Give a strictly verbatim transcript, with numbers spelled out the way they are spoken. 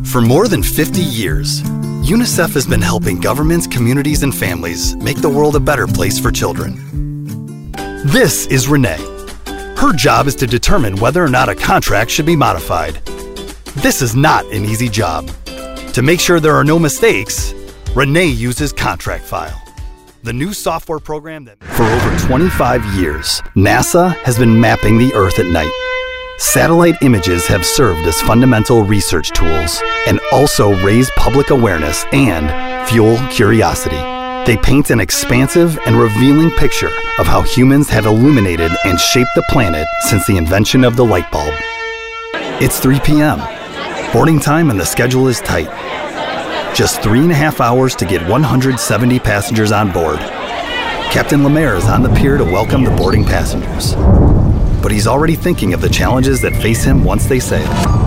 For more than fifty years, UNICEF has been helping governments, communities, and families make the world a better place for children. This is Renee. Her job is to determine whether or not a contract should be modified. This is not an easy job. To make sure there are no mistakes, Renee uses Contract File, the new software program that... For over twenty-five years, NASA has been mapping the Earth at night. Satellite images have served as fundamental research tools and also raise public awareness and fuel curiosity. They paint an expansive and revealing picture of how humans have illuminated and shaped the planet since the invention of the light bulb. It's three p.m. Boarding time and the schedule is tight. Just three and a half hours to get one hundred seventy passengers on board. Captain Lemaire is on the pier to welcome the boarding passengers. But he's already thinking of the challenges that face him once they sail.